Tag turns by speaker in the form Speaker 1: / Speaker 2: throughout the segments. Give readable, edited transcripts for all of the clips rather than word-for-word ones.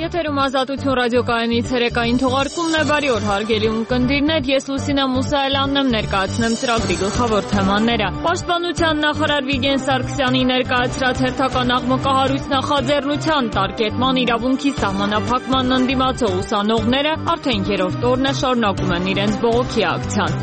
Speaker 1: Եթերում Ազատություն ռադիոկայանից հերեկային թողարկումն է, բարի օր հարգելի ունկնդիրներ, ես Լուսինե Մուսայելյանն եմ, ներկայացնեմ ծրագրի գլխավոր թեմաները։ Պաշտպանության նախարար Վիգեն Սարգսյանի ներկայացրած հերթական աղմկահարույց նախաձեռնության տարկետման իրավունքի սահմանափակման ընդդիմացող ուսանողները արդեն երրորդ օրն է շարունակում են իրենց բողոքի ակցիան։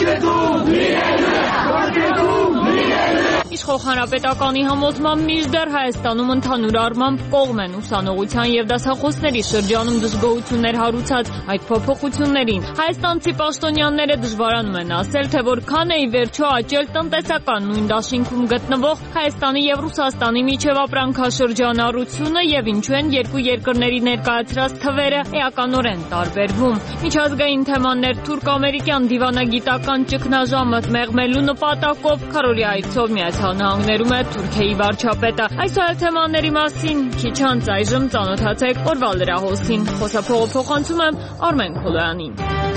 Speaker 1: Իշխող հանրապետականի համոզմամբ մինչդեռ Հայաստանում ընդհանուր առմամբ կողմ են ուսանողության եւ դասախոսների շրջանում դժգոհություններ հարուցած այդ փոփոխություններին։ Հայաստանցի պաշտոնյաները դժվարանում են ասել, թե որքան է ի վերջո աճել տնտեսական նույն դաշինքում գտնվող Հայաստանի եւ Ռուսաստանի միջև ապրանքաշրջանառությունը եւ ինչու են երկու երկրների ներկայացրած թվերը էականորեն տարբերվում։ Միջազգային թեմաներ թուրք-ամերիկյան դիվանագիտական ճգնաժամը մեղմելու նպատակով Քարորի այցով Նահանգներում է Թուրքիայի վարչապետը։ Այս այլ թեմաների մասին քիչ անց այժմ ծանոթացեք օրվա լրահոսին։ Խոսափողը փոխանցում եմ Արմեն Քոլոյանին։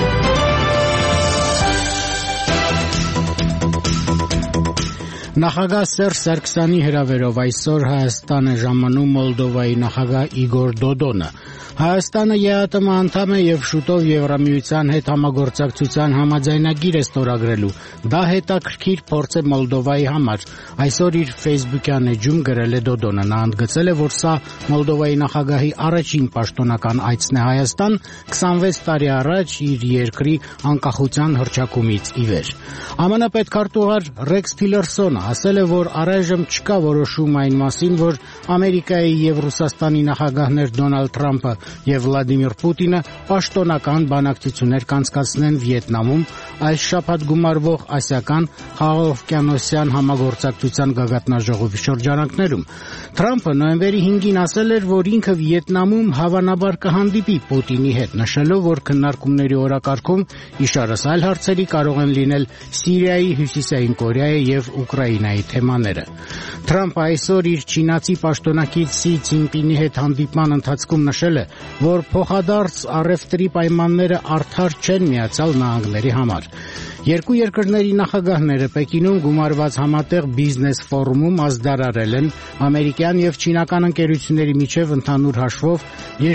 Speaker 2: Նախագահ Սերժ Սարգսյանի հրավերով այսօր Հայաստան է ժամանում Մոլդովայի նախագահ Իգոր Դոդոնը։ Հայաստանը ԵԱՏՄ անդամ է եւ շուտով Եվրամիության հետ համագործակցության համաձայնագիր է ստորագրելու։ Դա հետաքրքիր փորձ է Մոլդովայի համար։ Այսօր իր Facebook-յան էջում գրել է Դոդոնը։ Նա ընդգծել է, որ սա Մոլդովայի նախագահի առաջին պաշտոնական այցն է Հայաստան 26 տարի առաջ իր երկրի անկախության հռչակումից ի վեր։ ԱՄՆ պետքարտուղար Ռեքս Թիլերսոնը ասել է, որ առայժմ չկա որոշում այն մասին, որ Ամերիկայի եւ Ռուսաստանի նախագահներ Դոնալդ Թրամփը եւ Վլադիմիր Պուտինը պաշտոնական բանակցություններ կանցկացնեն Վիետնամում այս շաբաթ գումարվող ասիական խաղաղօվկիանոսյան համագործակցության գագաթնաժողովի շրջանակներում։ Թրամփը նոյեմբերի 5-ին ասել էր, որ ինքը Վիետնամում հավանաբար կհանդիպի Պուտինի հետ, նշելով, որ քննարկումների օրակարգում իշարս այլ հարցերի կարող են լինել Սիրիայի, Հյուսիսային Կորեայի եւ Ուկրաինայի թեմաները։ Թրամփը այսօր իր չինացի պաշտոնակից Սի Ցինպինի հետ հանդիպման ընթացքում նշել է, որ փոխադարձ առևտրի պայմանները արդար չեն Միացյալ Նահանգների համար։ Երկու երկրների նախագահները Պեկինում գումարված համատեղ բիզնես ֆորումում ազդարարել են ամերիկյան եւ չինական ընկերությունների միջև ընդհանուր հաշվով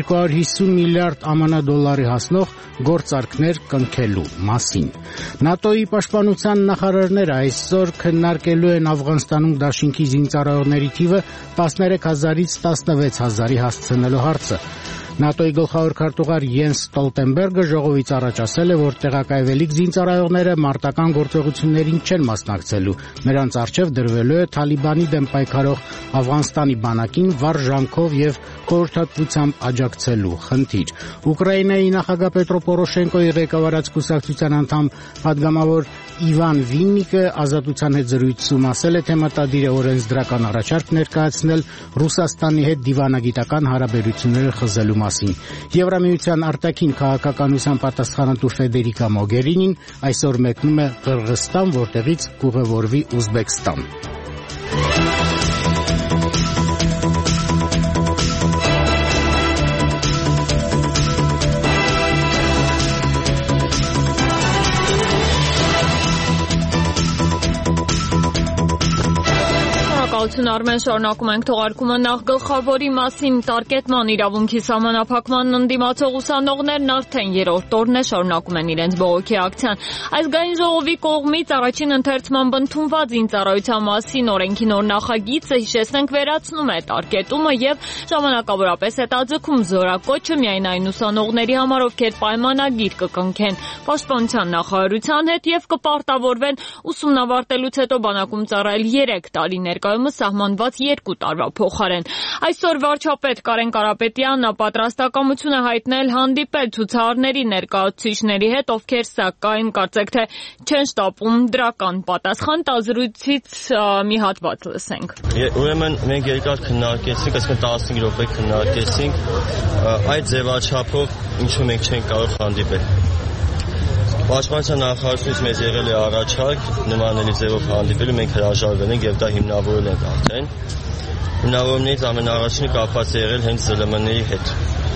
Speaker 2: 250 միլիարդ ԱՄՆ դոլարի հասնող գործարքներ կնքելու մասին։ ՆԱՏՕ-ի պաշտպանության նախարարները այսօր քննարկելու են Աֆղանստանում դաշինքի զինծառայողների թիվը 13000-ից 16000-ի հասցնելու հարցը։ ՆԱՏՕ-ի գլխավոր քարտուղար Յենս Ստոլտենբերգը ժողովից առաջ ասել է, որ տեղակայվելիք զինծառայողները մարտական գործողություններին չեն մասնակցելու։ Նրանց առջև դրվելու է Թալիբանի դեմ պայքարող Աֆղանստանի բանակին վառ ջանքով եւ խորհրդատվությամբ աջակցելու խնդիր։ Ուկրաինայի նախագահ Պետրո Պորոշենկոյի ղեկավարած կուսակցության անդամ падգամավոր Իվան Վիննիկը Ազատության հետ զրույցում ասել է, թե մտադիր է օրենսդրական առաջարկ ներկայացնել Ռուսաստանի հետ դիվանագիտական հարաբերությունները խզելու մասին։ Եվրամիության արտաքին քաղաքականության պատասխանատու Ֆեդերիկա Մոգերինին այսօր մեկնում է Ղրղստան, որտեղից կուղևորվի Ուզբեկստան։
Speaker 1: Արմեն, շարունակում ենք թողարկումը նախ գլխավորի մասին տարկետման իրավունքի սահմանափակման ընդդիմացող ուսանողներն արդեն երրորդ օրն է շարունակում են իրենց բողոքի ակցիան։ Ազգային ժողովի կողմից առաջին ընթերցման ընդունված զինծառայության մասին օրենքի նոր նախագիծը հիշեցնենք վերացնում է տարկետումը եւ ժամանակավորապես հետաձգում զորակոչը միայն այն ուսանողների համար, ովքեր պայմանագիր կկնքեն պաշտպանության նախարարության հետ եւ կպարտավորվեն ուսումն ավարտելուց հետո բանակում ծառայել 3 տարի ներկայումս սահմանված 2 տարվա փոխարեն։ Այսօր վարչապետ Կարեն Կարապետյանը պատրաստակամություն է հայտնել հանդիպել ցուցարարների ներկայացուցիչների հետ, ովքեր սակայն կարծեք թե չեն շտապում դրական պատասխան տալ։ Զրույցից մի հատված լսենք։
Speaker 3: Ուրեմն մենք երկար քննարկեցինք, այսինքն 15 րոպե քննարկեցինք այդ ձևաչափով ինչու մենք չենք կարող հանդիպել։ Պաշտպանության նախարարությունից մեզ եղել է առաջարկ նմանելի ձևով հանդիպելու, մենք հրաժարվել ենք եւ դա հիմնավորել ենք արդեն։ Հիմնավորումներից ամենաառաջինը կապված է եղել հենց ԶԼՄ-ների հետ։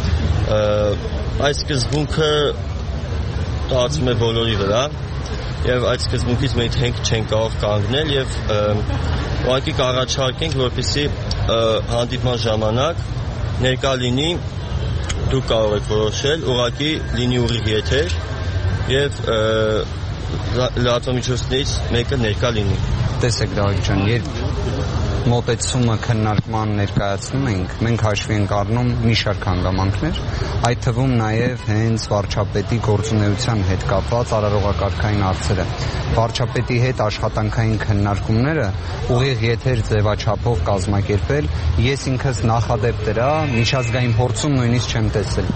Speaker 3: Այս սկզբունքը տածում է բոլորի վրա եւ այդ սկզբունքից մենք չենք կարող կանգնել եւ ուղղակի կառաջարկենք, որպեսզի հանդիպման ժամանակ ներկա լինի դուք կարող եք որոշել, ուղղակի լինի ուղիղ եթեր եւ լրատվամիջոցներից մեկը ներկա լինի։
Speaker 4: Տեսեք Դավիթ ջան, երբ մոտեցումը քննարկման ներկայացնում ենք, մենք հաշվի ենք առնում մի շարք հանգամանքներ, այդ թվում նաև հենց վարչապետի գործունեության հետ կապված արարողակարգային հարցերը։ Վարչապետի հետ աշխատանքային քննարկումները ուղիղ եթեր ձևաչափով կազմակերպել, ես ինքս նախադեպ դրա միջազգային փորձում նույնիսկ չեմ տեսել։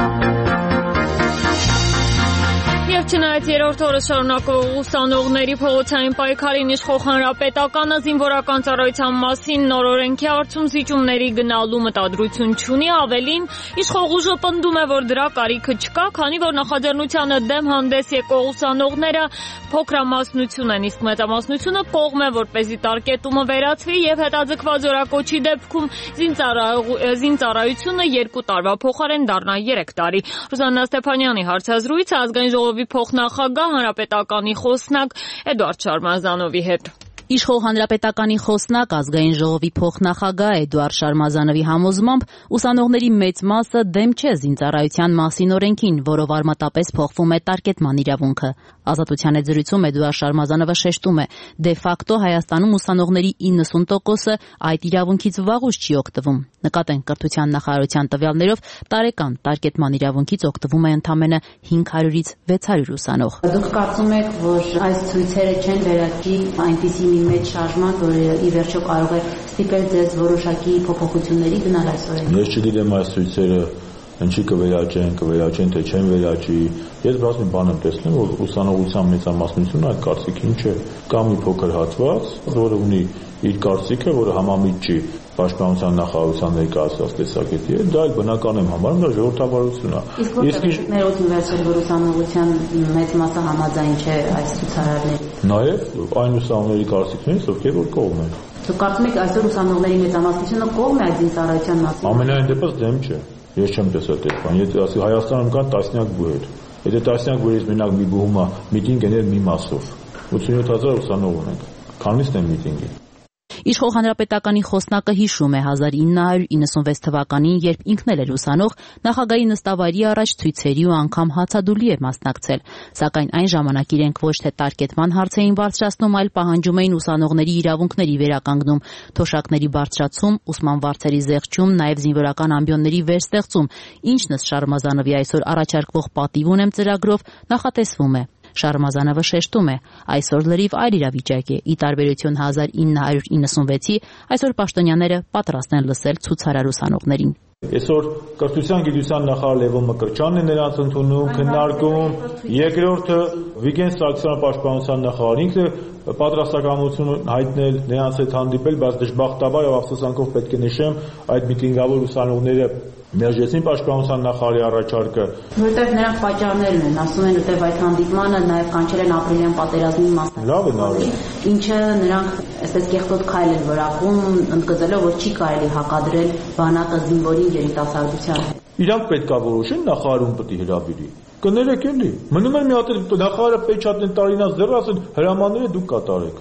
Speaker 1: Չնայած երրորդ օրը շարունակող ուսանողների փողոցային պայքարին իշխող հանրապետականը զինվորական ծառայության մասին նոր օրենքի արդյունք զիջումների գնալու մտադրություն չունի, ավելին իշխող ուժը պնդում է, որ դրա կարիքը չկա, քանի որ նախաձեռնությանը դեմ հանդես եկող ուսանողները փոքրամասնություն են, իսկ մեծամասնությունը կողմ է, որպեսզի տարկետումը վերացվի եւ հետաձգված օրակոչի դեպքում զինծառայությունը 2 տարվա փոխարեն դառնա 3 տարի։ Ռուզաննա Ստեփանյանի հարցազրույցը ազգային ժողովի փոխնախագահ հանրապետականի խոսնակ Էդուարդ Շարմազանովի հետ։
Speaker 5: Իշխող հանրապետականի խոսնակ ազգային ժողովի փոխնախագահ Էդուարդ Շարմազանովի համոզմամբ ուսանողների մեծ մասը դեմ չէ զինծառայության մասին օրենքին, որով արմատապես փոխվում է տարկետման իրավունքը։ Ազատության հետ զրույցում Էդուարդ Շարմազանովը շեշտում է, դե ֆակտո Հայաստանում ուսանողների 90%-ը այդ իրավունքից վաղուց չի օգտվում։ Նկատենք կրթության նախարարության տվյալներով տարեկան տարկետման իրավունքից օգտվում է ընդամենը 500-ից 600 ուսանող։
Speaker 6: Դուք կարծում եք, որ այս ցույցերը չեն վերաճի այնպիսի մի մեծ շարժման, որը ի վերջո կարող է ստիպել ձեզ որոշակի փոփոխությունների գնալ այս օրենքին։
Speaker 7: Ես չգիտեմ այս ցույցերը ինչի կվերաճեն, թե չեն վերաճի։ Ես բաց մի բան եմ տեսնում, որ ուսանողության մեծամասնությունը այդ կարծիքին չէ։ Կա մի փոքր հատված, որը ունի իր կարծիքը, որը համամիտ չի Պաշտպանության նախարարության ներկայացված տեսակետի հետ, դա էլ բնական եմ համարում, դա ժողովրդավարություն է։
Speaker 6: Իսկ ներողություն վերցրել, որ ուսանողության մեծ մասը համաձայն չէ այս ցուցարարների։
Speaker 7: Նաև այն ուսանողների կարծիքներից, ովքեր որ կողմ են։
Speaker 6: Դուք կարծում եք այսօր ուսանողների մեծամասնությունը կողմ է այդ զինծառայության մասին։
Speaker 7: Ամենայն դեպս դեմ չէ։ Ես չեմ տեսել այդ բան։ Եթե ասի Հայաստանում կան տասնյակ բուհեր։ Եթե տասնյակ բուհերից մենակ մի բուհումը միտինգ եներ մի մասով։ 87000 ուսանող ունենք։ Քանիսն են միտինգի։
Speaker 5: Իշխող հանրապետականի խոսնակը հիշում է 1996 թվականին, երբ ինքն էլ էր ուսանող, նախագահի նստավայրի առաջ ցույցերի ու անգամ հացադուլի էր մասնակցել, սակայն այն ժամանակ իրենք ոչ թե տարկետման հարց էին բարձրացնում, այլ պահանջում էին ուսանողների իրավունքների վերականգնում, թոշակների բարձրացում, ուսման վարձերի զեղչում, նաև զինվորական ամբիոնների վերստեղծում, ինչն ըստ Շարմազանովի այսօր առաջարկվող պատիվ ունեմ ծրագրով նախատեսվում է։ Շարմազանովը շեշտում է, այսօր լրիվ այլ իրավիճակ է, ի տարբերություն 1996-ի, այսօր պաշտոնյաները պատրաստ են լսել ցուցարար ուսանողներին։
Speaker 7: Այսօր կրթության գիտության նախարար Լևոն Մկրտչյանն է նրանց ընդունում, քննարկում, երկրորդը Վիգեն Սարգսյանը պաշտպանության նախարարն ինքն է պատրաստակամություն հայտնել նրանց հետ հանդիպել, բայց դժբախտաբար եւ ափսոսանքով պետք է նշեմ, այդ միտինգավոր ուսանողները մերժեցին պաշտպանության նախարարի առաջարկը։
Speaker 6: Որտեղ նրանք պատճառներն են, ասում են, որտեղ այդ հանդիպմանը նաև կանչել են ապրիլյան պատերազմի մասնակցողներին, ինչը նրանք այսպես կեղտոտ քայլ են որակում, ընդգծելով, որ չի կարելի հակադրել բանակը զինվորին երիտասարդության հետ։
Speaker 7: Իրանք պետք է որոշեն, նախարարում պետք է հրավիրի։ Կներեք էլի։ Մնում է մի հատ նախարարը պեչատեն տարինած դեռ ասեն հրամանները դուք կատարեք։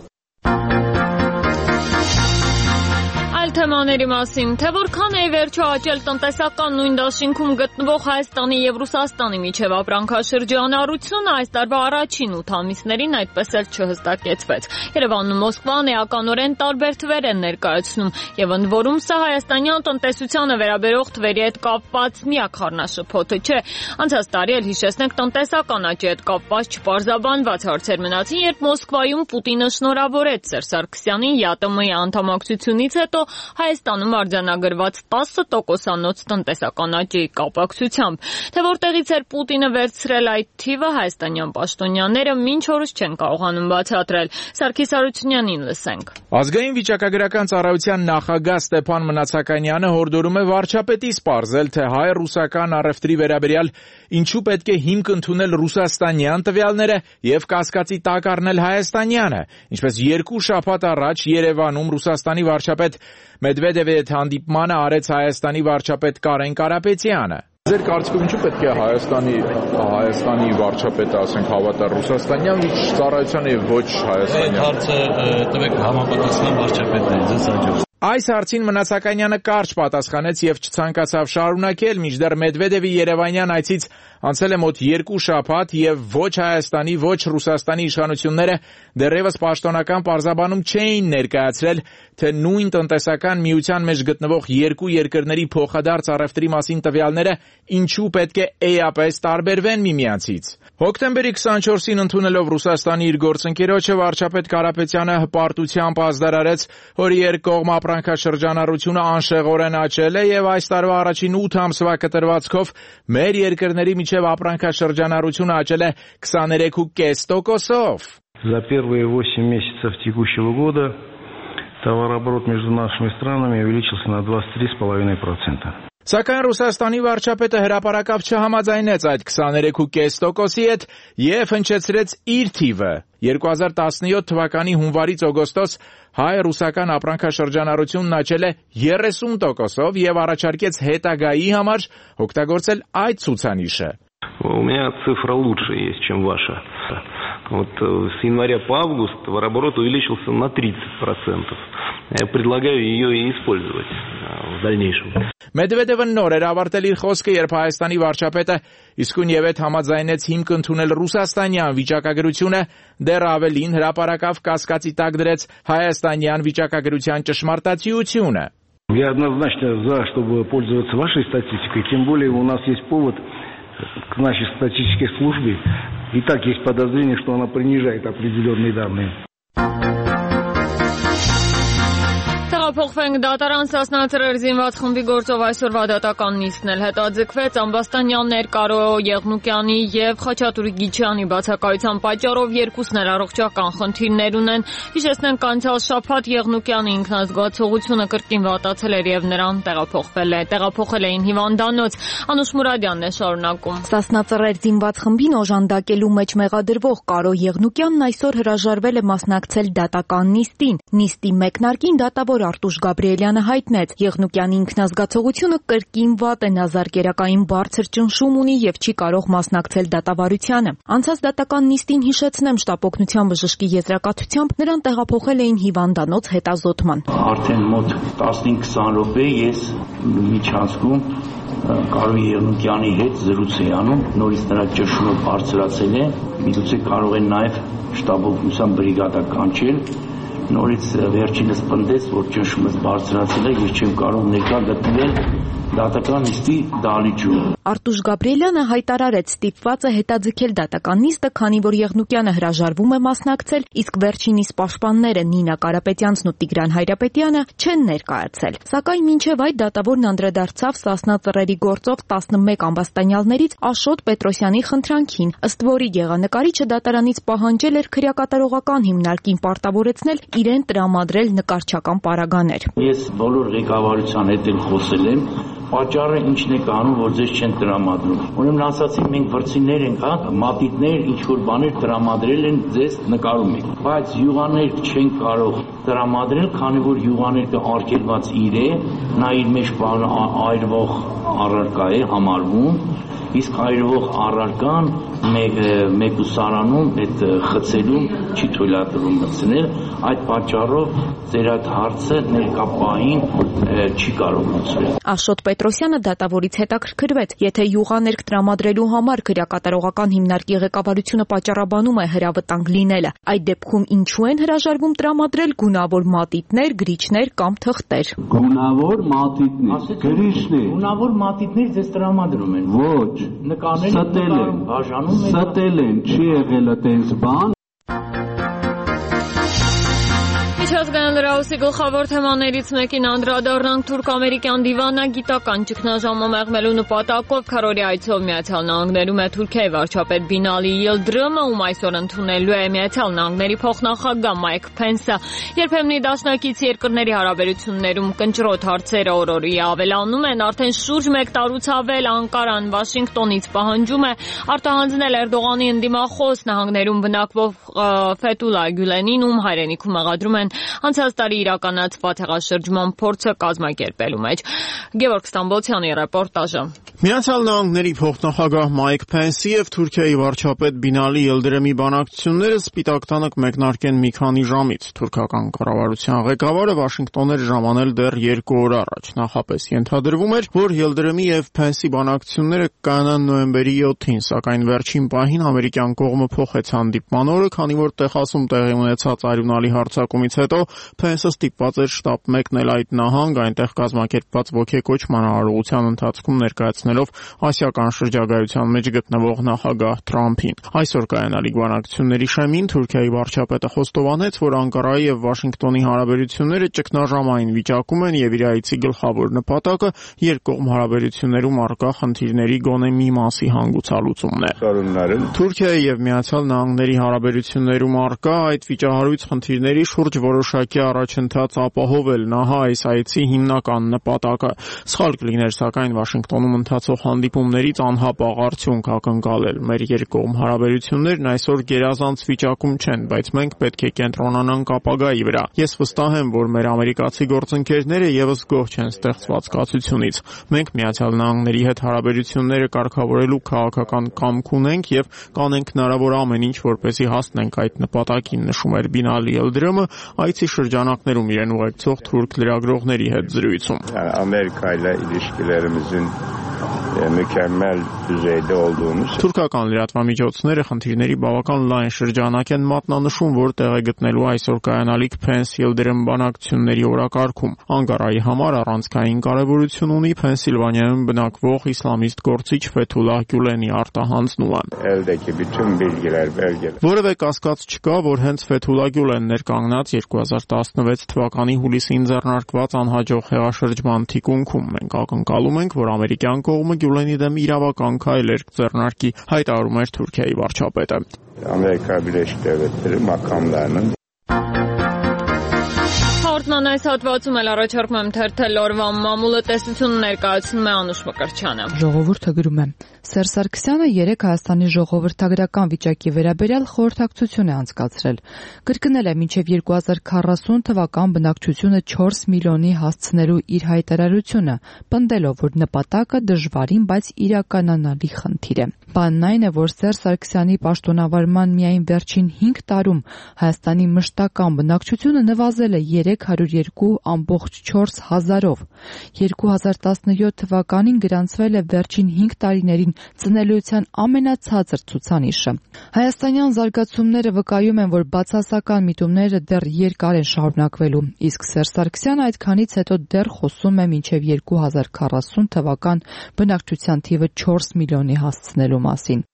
Speaker 1: Թեմաների մասին, թե որքան է վերջո աճել տնտեսական նույն դաշինքում գտնվող Հայաստանի եւ Ռուսաստանի միջև ապրանքաշրջանառությունը, այս տարվա առաջին 8 ամիսներին այդպես էլ չհստակեցվեց։ Երևանն ու Մոսկվան էականորեն տարբեր թվեր են ներկայացնում, եւ ընդ որում սա հայաստանյան տնտեսությանը վերաբերող թվերի հետ կապված միակ խառնաշփոթը չէ։ Անցած տարի էլ հիշեցնենք տնտեսական աճի հետ կապված չպարզաբանված հարցեր մնացին, երբ Մոսկվայում Պուտինը շնորհավորեց Սերժ Սարգսյանին ԵԱՏՄ-ի անդամակցությունից հետո Հայաստանում արձանագրված 10%-անոց տնտեսական աճի կապակցությամբ։ Թե որտեղից էր Պուտինը վերցրել այդ թիվը, հայաստանյան պաշտոնյաները մինչ օրս չեն կարողանում բացատրել։ Սարգիս Արությունյանին լսենք։
Speaker 8: Ազգային վիճակագրական ծառայության նախագահ Ստեփան Մնացականյանը հորդորում է վարչապետի սպառզել, թե հայ-ռուսական առևտրի վերաբերյալ ինչու պետք է հիմք ընդունել ռուսաստանյան տվյալները եւ կասկածի տակ առնել հայաստանյանը, ինչպես 2 շաբաթ առաջ Երևանում Ռուսաստանի վարչապետ Մեդվեդևի հետ հանդիպմանը արեց Հայաստանի վարչապետ Կարեն Կարապետյանը։
Speaker 9: Ձեր կարծիքով ինչու պետք է Հայաստանի վարչապետը, ասենք, հավատա ռուսաստանյան ծառայությանը եւ ոչ հայաստանյան։
Speaker 10: Այդ հարցը տվեք համապատասխան վարչապետներին, ձեզ հաջող։
Speaker 8: Այս հարցին Մնացականյանը կարճ պատասխանեց եւ չցանկացավ շարունակել, մինչդեռ Մեդվեդևի երևանյան այցից անցել է մոտ 2 շաբաթ եւ ոչ Հայաստանի, ոչ Ռուսաստանի իշխանությունները դեռևս պաշտոնական պարզաբանում չէին ներկայացրել, թե նույն տնտեսական միության մեջ գտնվող երկու երկրների փոխադարձ առևտրի մասին տվյալները ինչու պետք է էապես տարբերվեն միմյանցից։ Հոկտեմբերի 24-ին ընդունելով Ռուսաստանի իր գործընկերոջը վարչապետ Կարապետյանը հպարտությամբ ազդարարեց, որ երկկողմ ապրանքաշրջանառությունը անշեղորեն աճել է եւ այս տարվա առաջին 8 ամսվա կտրվածքով մեր երկրների միջև ապրանքաշրջանառությունը աճել է 23.5%-ով։
Speaker 10: За первые 8 месяцев текущего года товарооборот между нашими странами увеличился на 23,5%.
Speaker 8: Սակայն Ռուսաստանի վարչապետը հրապարակավ չհամաձայնեց այդ 23.5%-ի հետ եւ հնչեցրեց իր թիվը։ 2017 թվականի հունվարից օգոստոս հայ-ռուսական ապրանքաշրջանառությունն աճել է 30%-ով եւ առաջարկեց հետագայի համար օգտագործել այդ ցուցանիշը։
Speaker 10: У меня цифра лучше есть, чем ваша. Вот с января по август товарооборот увеличился на 30%. Я предлагаю ее и использовать в дальнейшем.
Speaker 8: Մեդվեդևը նոր էր ավարտել իր խոսքը, երբ Հայաստանի վարչապետը իսկույն եւ այդ համաձայնեց հիմք ընդունել ռուսաստանյան վիճակագրությունը, դեռ ավելին հրապարակավ կասկածի տակ դրեց հայաստանյան вичакագրության ճշմարտացիությունը։
Speaker 10: Я однозначно за, чтобы пользоваться вашей статистикой, тем более у нас есть повод к нашей статистической службе. И так есть подозрение, что она принижает определенные данные.
Speaker 1: Տեղափոխվենք դատարան Սասնա ծռեր զինված խմբի գործով այսօրվա դատական նիստն էլ հետաձգվեց Ամբաստանյաններ Կարո Եղնուկյանի եւ Խաչատուրի Գիչյանի բացակայության պատճառով երկուսն էլ առողջական խնդիրներ ունեն։ Հիշեցնենք անցյալ շաբաթ Եղնուկյանի ինքնազգացողությունը կրկին վատացել էր եւ նրան տեղափոխել էին հիվանդանոց։ Անուշ Մուրադյանն է շարունակում։
Speaker 11: Սասնա ծռեր զինված խմբին օժանդակելու մեջ մեղադրվող Կարո Եղնուկյանն այսօր հրաժարվել է մասնակցել դատական նիստին։ Նիստի մեկնարկին դատավոր Արտուշ Գաբրիելյանը հայտնեց, Եղնուկյանի ինքնազգացողությունը կրկին վատ է, նա զարկերակային բարձր ճնշում ունի եւ չի կարող մասնակցել դատավարությանը։ Անցած դատական նիստին հիշեցնեմ շտապօգնության բժշկի եզրակացությամբ նրան տեղափոխել էին հիվանդանոց հետազոտման։
Speaker 12: Արդեն մոտ 15-20 րոպե ես միջանցքում Կարո Եղնուկյանի հետ զրույց էի անում, նորից նրա ճնշումը բարձրացել է, միգուցե կարող են նաեւ շտապօգնության բրիգադա կանչել։ Նորից վերջինս պնդեց, որ ճնշումս բարձրացել է եւ չեմ կարող ներկա գտնել դատական նիստի դահլիճում։
Speaker 11: Արտուշ Գաբրիելյանը հայտարարեց ստիպված է հետաձգել դատական նիստը, քանի որ Եղնուկյանը հրաժարվում է մասնակցել, իսկ վերջինիս պաշտպանները Նինա Կարապետյանցն ու Տիգրան Հայրապետյանը չեն ներկայացել։ Սակայն մինչև այդ դատավորն անդրադարձավ Սասնա ծռերի գործով 11 ամբաստանյալներից Աշոտ Պետրոսյանի խնդրանքին, ըստ որի գեղանկարիչը դատարանից պահանջել էր քրեակատարողական հիմնարկին պարտավորեցնել իրեն տրամադրել նկարչական պարագաներ։
Speaker 12: Ես բոլոր ղեկավարության հետ էլ խոսել եմ, պատճառը ինչն է կանում, որ ձեզ չեն տրամադրում։ Ուրեմն ասացին մենք վրցիններ ենք, մատիտներ, ինչ որ բաներ տրամադրել են, ձեզ նկարում եք։ Բայց յուղաներկ չեն կարող տրամադրել, քանի որ յուղաներկը արգելված իր է, նա իր մեջ այրվող առարկա է համարվում, իսկ այրվող առարկան մեկուսարանում այդ խցելում չի թույլատրվում մտցնել, այդ պատճառով ձեր այդ հարցը ներկապային չի կարող լուծվել։
Speaker 11: Աշոտ Պետրոսյանը դատավորից հետաքրքրվեց, եթե յուղաներկ տրամադրելու համար քրեակատարողական հիմնարկի ղեկավարությունը պատճառաբանում է հրավտանգ լինելը, այդ դեպքում ինչու են հրաժարվում տրամադրել գունավոր մատիտներ, գրիչներ կամ թղթեր։
Speaker 12: Գունավոր մատիտներ, գրիչներ։ Գունավոր մատիտներ ձեզ տրամադրում են։ Ոչ, նկարներ բաժանում են։ Ստել են, չի եղել այդպես բան։
Speaker 1: Միջազգային լրահոսի գլխավոր թեմաներից մեկին անդրադառնանք թուրք-ամերիկյան դիվանագիտական ճգնաժամը մեղմելու նպատակով քարորի այցով Միացյալ Նահանգներում է Թուրքիայի վարչապետ Բինալի Yıldırımը, ում այսօր ընդունելու է Միացյալ Նահանգների փոխնախագահ Մայք Փենսը։ Երբեմնի դաշնակից երկրների հարաբերություններում կնճռոտ հարցերը օր-օրի ավելանում են, արդեն շուրջ 1 տարուց ավել Անկարան Վաշինգտոնից պահանջում է արտահանձնել Էրդողանի ընդդիմախոս նահանգներում բնակվող Ֆեթուլա Գյուլենին, ում հայրենիքում մեղադրում են անցած տարի իրականացված հեղաշրջման փորձը կազմակերպելու մեջ։ Գևորգ Ստամբոլցյանի ռեպորտաժը։
Speaker 13: Միացյալ Նահանգների փոխնախագահ Մայք Փենսի եւ Թուրքիայի վարչապետ Բինալի Յիլդիրիմի բանակցությունները Սպիտակ տանը կմեկնարկեն մի քանի ժամից։ Թուրքական կառավարության ղեկավարը Վաշինգտոն էր ժամանել դեռ 2 օր առաջ։ Նախապես ենթադրվում էր, որ Յիլդիրիմի եւ Փենսի բանակցությունները կկանան նոյեմբերի 7-ին, սակայն վերջին պահին ամերիկյան կողմը փոխեց հանդիպման օրը, քանի որ Տեխասում տեղի ունեցած արյունալի հարձակումից հետո Փենսը ստիպված էր շտապ մեկնել այդ նահանգ, այնտեղ կազմակերպված ոգեկոչման արարողության ընթացքում ներկայացնել ասիական շրջագայության մեջ գտնվող նախագահ Թրամփին։ Այսօր կայանալիք բանակցությունների շեմին Թուրքիայի վարչապետը խոստովանեց, որ Անկարայի եւ Վաշինգտոնի հարաբերությունները ճգնաժամային վիճակում են եւ իր այցի գլխավոր նպատակը երկկողմ հարաբերություններում առկա խնդիրների գոնե մի մասի հանգուցալուծումն է։ Թուրքիայի եւ Միացյալ Նահանգների հարաբերություններում առկա այդ վիճահարույց խնդիրների շուրջ որոշակի առաջընթաց ապահովելն ահա այս այցի հիմնական նպատակը։ Սխալ կլիներ սակայն Վաշինգտոնում հանդիպումներից անհապաղ արդյունք ակնկալել։ Մեր երկկողմ հարաբերություններն այսօր գերազանց վիճակում չեն, բայց մենք պետք է կենտրոնանանք ապագայի վրա։ Ես վստահ եմ, որ մեր ամերիկացի գործընկերները եւս գոհ չեն ստեղծված կացությունից։ Մենք Միացյալ Նահանգների հետ հարաբերությունները կարգավորելու քաղաքական կամք ունենք եւ կանենք հնարավոր ամեն ինչ, որպեսզի հասնենք այդ նպատակին, նշում էր Բինալի Յիլդիրիմը այցի շրջանակներում իրեն ուղեկցող թուրք լրագրողների հետ զրույցում։
Speaker 14: Amerika'yla ilişkilerimizin mükemmel düzeyde olduğumuz
Speaker 13: Թուրքական լրատվամիջոցները խնդիրների բավական լայն շրջանակ են մատնանշում, որ տեղ է գտնելու այսօր կայանալիք Փենս-Յիլդիրիմ բանակցությունների օրակարգում։ Անկարայի համար առանցքային կարևորություն ունի Փենսիլվանիայում բնակվող իսլամիստ գործիչ Ֆեթուլահ Գյուլենի արտահանձնումը։ Որևէ կասկած չկա, որ հենց Ֆեթուլահ Գյուլենն էր կանգնած 2016 թվականի հուլիսին ձեռնարկված անհաջող հեղաշրջման թիկունքում։ Մենք ակնկալում ենք, որ ամերիկյան կողմը Գյուլենի դեմ իրավական քայլեր ձեռնարկի, հայտարարում էր Թուրքիայի վարչապետը։
Speaker 14: Ամերիկա Birleşik Devletleri makamlarının
Speaker 1: Հաղորդման այս հատվածում էլ առաջարկում եմ թերթել օրվա մամուլը տեսությունը ներկայացնում է Անուշ Մկրտչյանը։
Speaker 15: Ժողովուրդը գրում է. Սերժ Սարգսյանը 3 Հայաստանի ժողովրդագրական վիճակի վերաբերյալ խորհրդակցություն է անցկացրել։ Կրկնել է մինչև 2040 թվական բնակչությունը 4 միլիոնի հասցնելու իր հայտարարությունը, պնդելով, որ նպատակը դժվարին, բայց իրականանալի խնդիր է։ Բանն այն է, որ Սերժ Սարգսյանի պաշտոնավարման միայն վերջին 5 տարում Հայաստանի մշտական բնակչությունը նվազել է 302.4 հազարով։ 2017 թվականին գրանցվել է վերջին 5 տարիներին ծնելիության ամենացածր ցուցանիշը։ Հայաստանյան զարգացումները վկայում են, որ բացասական միտումները դեռ երկար են շարունակվելու, իսկ Սերժ Սարգսյանը այդքանից հետո դեռ խոսում է մինչև 2040 թվական բնակչության թիվը 4 միլիոնի հասցնելու մասին։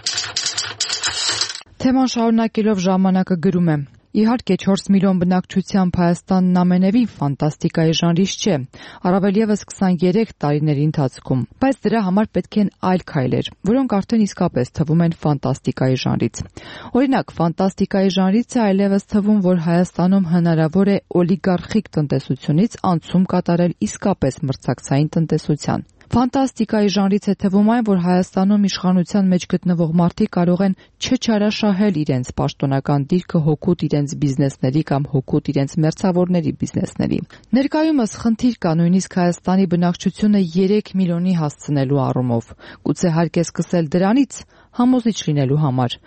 Speaker 15: Թեման շարունակելով ժամանակը գրում է. Իհարկե 4 միլիոն բնակչությամբ Հայաստանն ամենևին ֆանտաստիկայի ժանրից չէ, առավել ևս 23 տարիների ընթացքում, բայց դրա համար պետք են այլ քայլեր, որոնք արդեն իսկապես թվում են ֆանտաստիկայի ժանրից։ Օրինակ, ֆանտաստիկայի ժանրից է այլևս թվում, որ Հայաստանում հնարավոր է օլիգարխիկ տնտեսությունից անցում կատարել իսկապես մրցակցային տնտեսության։ Ֆանտաստիկայի ժանրից է թվում այն, որ Հայաստանում իշխանության մեջ գտնվող մարդիկ կարող են չչարաշահել իրենց պաշտոնական դիրքը հօգուտ իրենց բիզնեսների կամ հօգուտ իրենց մերձավորների բիզնեսների։ Ներկայումս խնդիր կա նույնիսկ Հայաստանի բնակչությունը 3 միլիոնի հասցնելու առումով։ Գուցե հարկ է սկսել դրանից համոզիչ լինելու համար։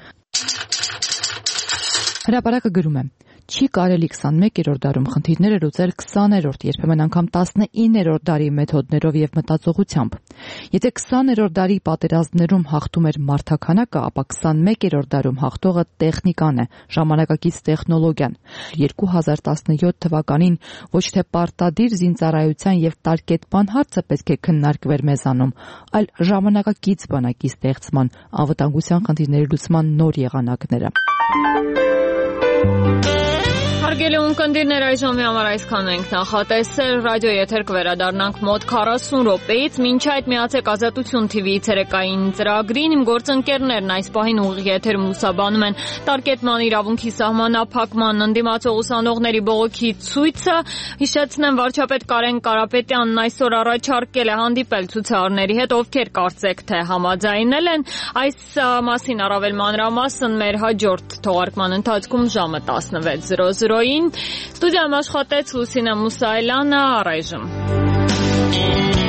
Speaker 15: Հրապարակը գրում է. Չի կարելի 21-րդ դարում խնդիրները լուծել 20-րդ, երբեմն անգամ 19-րդ դարի մեթոդներով եւ մտածողությամբ։ Եթե 20-րդ դարի պատերազմներում հաղթում էր մարդաքանակը, ապա 21-րդ դարում հաղթողը տեխնիկան է, ժամանակակից տեխնոլոգիան։ 2017 թվականին ոչ թե պարտադիր զինծառայության եւ տարկետման հարցը պետք է քննարկվեր մեզանում, այլ ժամանակակից բանակի ստեղծման, անվտանգության խնդիրների լուծման նոր եղանակները։
Speaker 1: Հարգելի ունկնդիրներ, այս ժամի համար այսքան ենք նախատեսել, ռադիո եթեր կվերադառնանք մոտ 40 րոպեից, մինչ այդ միացեք Ազատություն TV-ի ցերեկային ծրագրին, իմ գործընկերներն այս պահին ուղիղ եթերում լուսաբանում են տարկետման իրավունքի սահմանափակման ընդդիմացող ուսանողների բողոքի ցույցը, հիշեցնեմ վարչապետ Կարեն Կարապետյանն այսօր առաջարկել է հանդիպել ցուցարարների հետ, ովքեր կարծեք թե համաձայնել են, այս մասին առավել մանրամասն մեր հաջորդ թողարկման ընթացքում ժամը 16:00-ին։ Ստուդիայում աշխատեց Լուսինե Մուսայելյանը, առայժմ